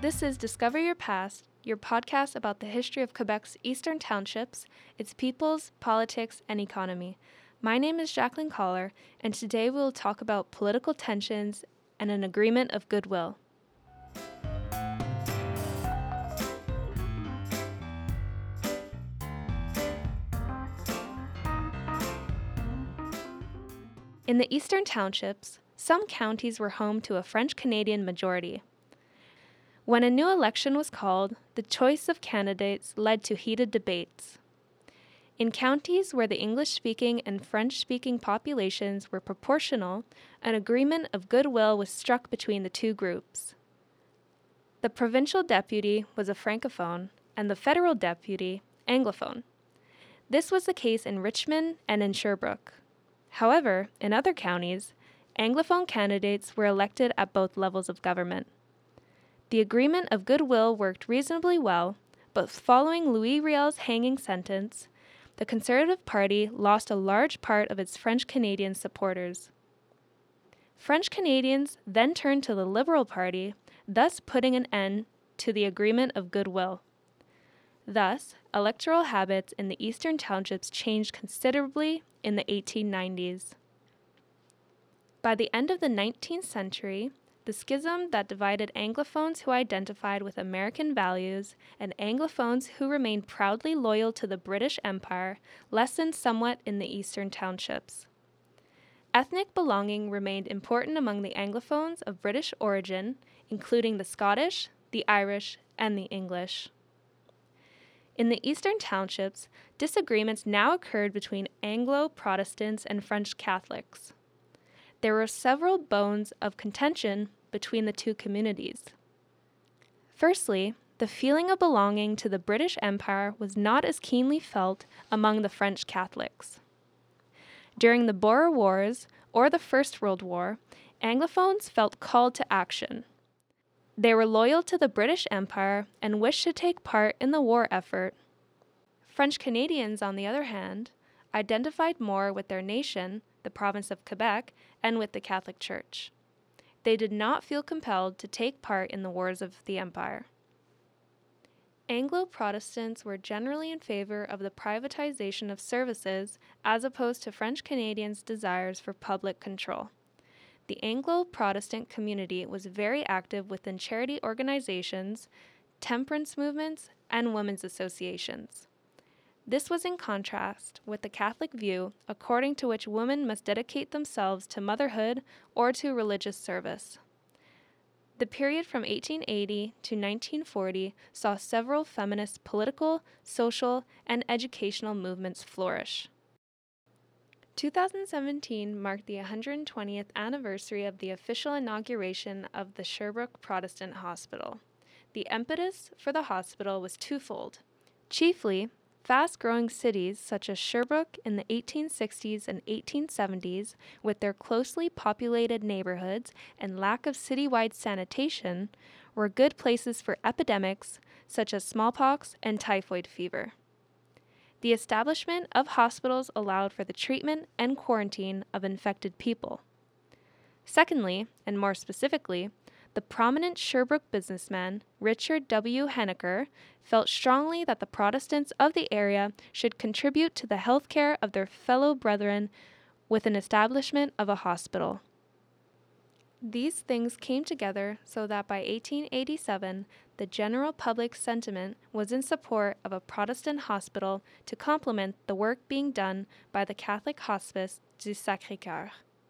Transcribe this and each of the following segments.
This is Discover Your Past, your podcast about the history of Quebec's Eastern Townships, its peoples, politics, and economy. My name is Jacqueline Collar, and today we will talk about political tensions and an agreement of goodwill. In the Eastern Townships, some counties were home to a French-Canadian majority. When a new election was called, the choice of candidates led to heated debates. In counties where the English-speaking and French-speaking populations were proportional, an agreement of goodwill was struck between the two groups. The provincial deputy was a francophone, and the federal deputy, anglophone. This was the case in Richmond and in Sherbrooke. However, in other counties, anglophone candidates were elected at both levels of government. The agreement of goodwill worked reasonably well, but following Louis Riel's hanging sentence, the Conservative Party lost a large part of its French-Canadian supporters. French Canadians then turned to the Liberal Party, thus putting an end to the agreement of goodwill. Thus, electoral habits in the Eastern Townships changed considerably in the 1890s. By the end of the 19th century, the schism that divided Anglophones who identified with American values and Anglophones who remained proudly loyal to the British Empire lessened somewhat in the Eastern Townships. Ethnic belonging remained important among the Anglophones of British origin, including the Scottish, the Irish, and the English. In the Eastern Townships, disagreements now occurred between Anglo-Protestants and French Catholics. There were several bones of contention between the two communities. Firstly, the feeling of belonging to the British Empire was not as keenly felt among the French Catholics. During the Boer Wars or the First World War, Anglophones felt called to action. They were loyal to the British Empire and wished to take part in the war effort. French Canadians, on the other hand, identified more with their nation, the province of Quebec, and with the Catholic Church. They did not feel compelled to take part in the wars of the empire. Anglo-Protestants were generally in favor of the privatization of services as opposed to French Canadians' desires for public control. The Anglo-Protestant community was very active within charity organizations, temperance movements, and women's associations. This was in contrast with the Catholic view, according to which women must dedicate themselves to motherhood or to religious service. The period from 1880 to 1940 saw several feminist political, social, and educational movements flourish. 2017 marked the 120th anniversary of the official inauguration of the Sherbrooke Protestant Hospital. The impetus for the hospital was twofold. Chiefly, fast-growing cities such as Sherbrooke in the 1860s and 1870s, with their closely populated neighborhoods and lack of citywide sanitation, were good places for epidemics such as smallpox and typhoid fever. The establishment of hospitals allowed for the treatment and quarantine of infected people. Secondly, and more specifically, the prominent Sherbrooke businessman, Richard W. Henniker, felt strongly that the Protestants of the area should contribute to the health care of their fellow brethren with an establishment of a hospital. These things came together so that by 1887, the general public sentiment was in support of a Protestant hospital to complement the work being done by the Catholic Hospice du Sacré-Cœur.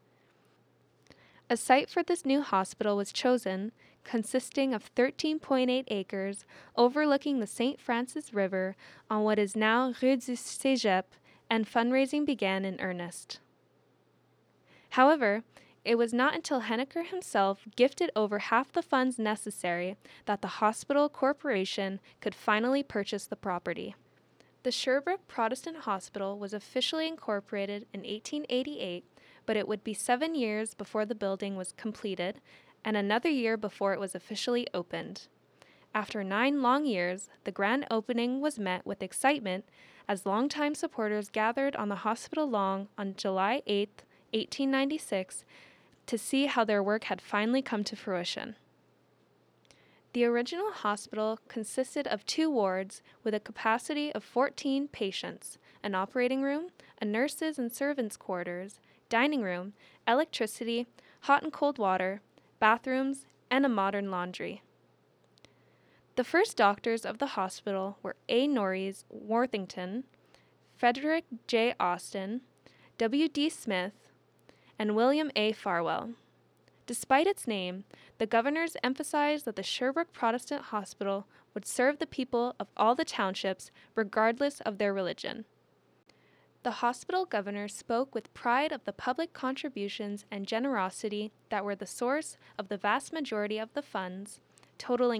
A site for this new hospital was chosen, consisting of 13.8 acres overlooking the St. Francis River on what is now Rue du Cégep, and fundraising began in earnest. However, it was not until Henniker himself gifted over half the funds necessary that the Hospital Corporation could finally purchase the property. The Sherbrooke Protestant Hospital was officially incorporated in 1888, but it would be 7 years before the building was completed and another year before it was officially opened. After 9 long years, the grand opening was met with excitement as longtime supporters gathered on the hospital lawn on July 8, 1896, to see how their work had finally come to fruition. The original hospital consisted of 2 wards with a capacity of 14 patients, an operating room, a nurses' and servants' quarters, dining room, electricity, hot and cold water, bathrooms, and a modern laundry. The first doctors of the hospital were A. Norris Worthington, Frederick J. Austin, W. D. Smith, and William A. Farwell. Despite its name, the governors emphasized that the Sherbrooke Protestant Hospital would serve the people of all the townships regardless of their religion. The hospital governor spoke with pride of the public contributions and generosity that were the source of the vast majority of the funds, totaling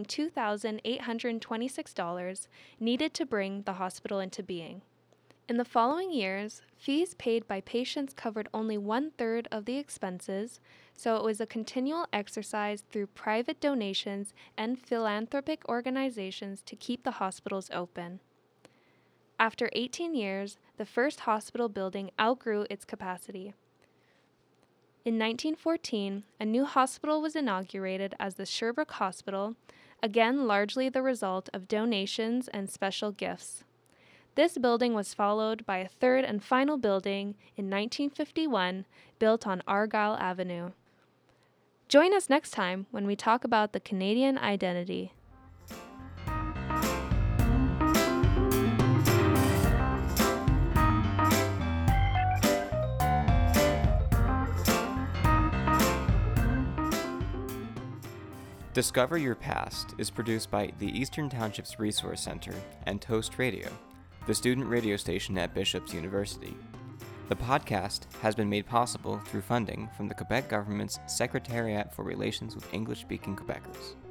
$2,826, needed to bring the hospital into being. In the following years, fees paid by patients covered only 1/3 of the expenses, so it was a continual exercise through private donations and philanthropic organizations to keep the hospitals open. After 18 years, the first hospital building outgrew its capacity. In 1914, a new hospital was inaugurated as the Sherbrooke Hospital, again largely the result of donations and special gifts. This building was followed by a third and final building in 1951, built on Argyle Avenue. Join us next time when we talk about the Canadian identity. Discover Your Past is produced by the Eastern Townships Resource Center and Toast Radio, the student radio station at Bishop's University. The podcast has been made possible through funding from the Quebec government's Secretariat for Relations with English-Speaking Quebecers.